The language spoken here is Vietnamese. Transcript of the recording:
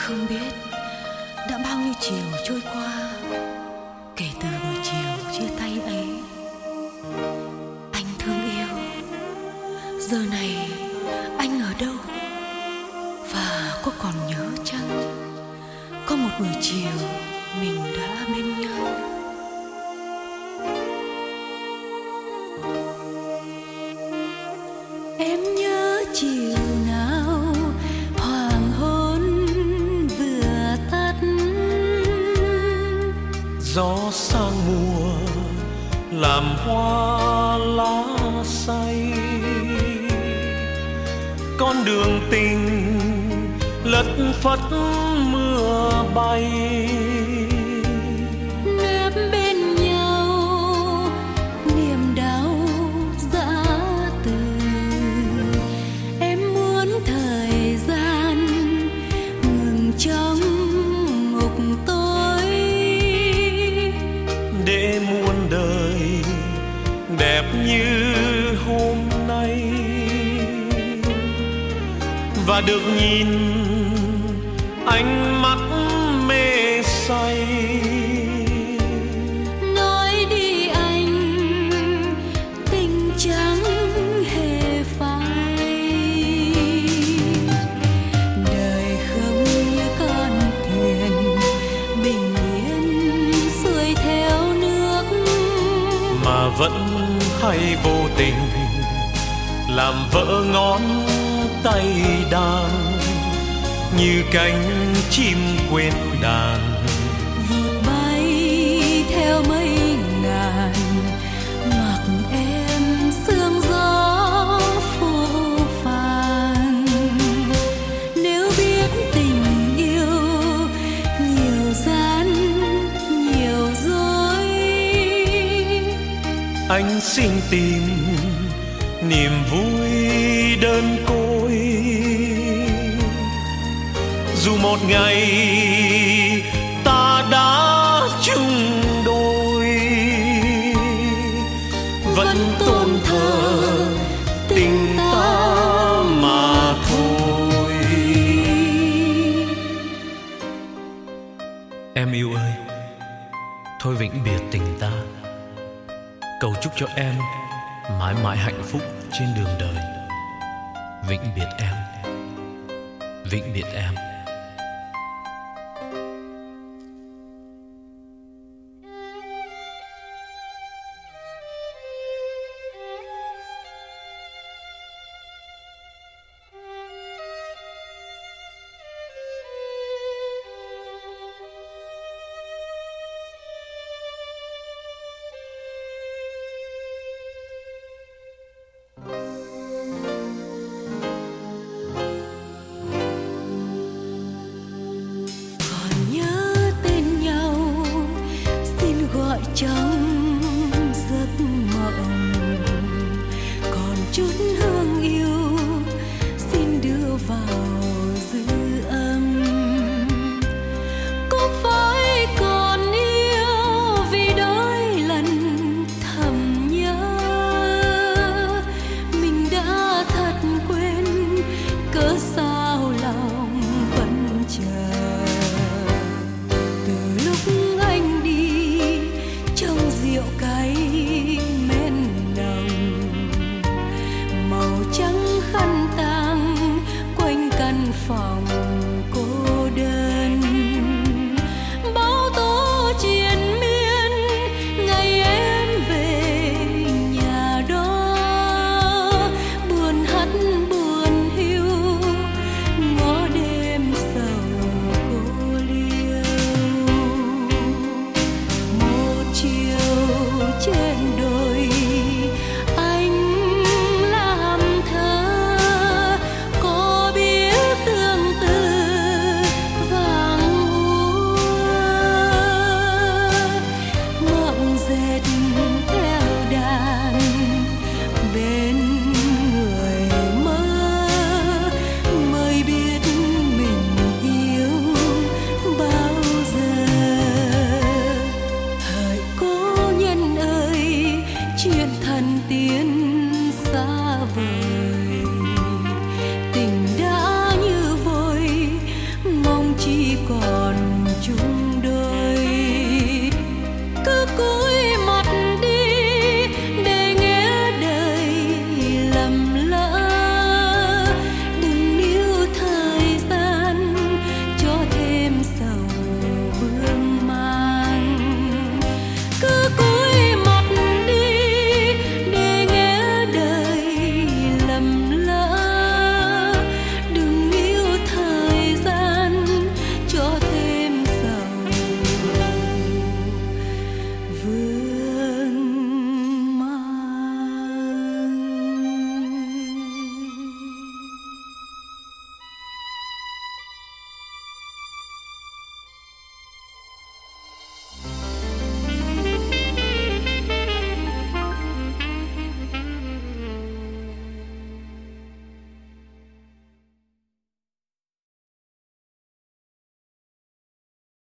Không biết đã bao nhiêu chiều trôi qua kể từ buổi chiều chia tay ấy. Anh thương yêu, giờ này anh ở đâu? Và có còn nhớ chăng có một buổi chiều mình đã bên nhau? Em nhớ chiều nào hoàng hôn vừa tắt, gió sang mùa làm hoa lá say, con đường tình lất phất mưa bay. nép bên nhau niềm đau dã từ. Em muốn thời gian ngừng trong ngục tối, để muôn đời đẹp như hôm nay, và được nhìn ánh mắt mê say. nói đi anh, tình chẳng hề phai. Đời không như con thuyền bình yên xuôi theo nước, Mà vẫn hay vô tình làm vỡ ngón tay đàn, như cánh chim quên đàn. vụt bay theo mây ngàn, mặc em sương gió phũ phàng. Nếu biết tình yêu nhiều gian nhiều dối, Anh xin tìm niềm vui đơn côi, dù một ngày ta đã chung đôi, vẫn tôn thờ tình ta mà thôi. Em yêu ơi, thôi vĩnh biệt tình ta, cầu chúc cho em mãi mãi hạnh phúc trên đường đời. Vĩnh biệt em, vĩnh biệt em.